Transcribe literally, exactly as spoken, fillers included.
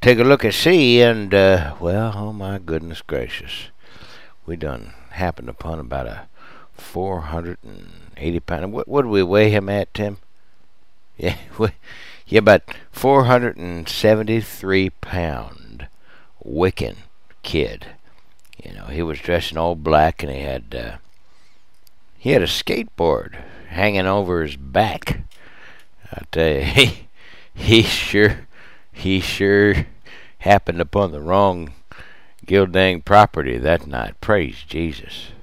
take a look and see, and, uh, well, oh my goodness gracious. We done happened upon about a four hundred eighty pound. What, what do we weigh him at, Tim? Yeah, we, yeah, about four hundred seventy-three pound Wiccan kid. You know, he was dressed in all black, and he had, uh, he had a skateboard hanging over his back. I tell you, he, he sure, he sure happened upon the wrong Gildang property that night. Praise Jesus.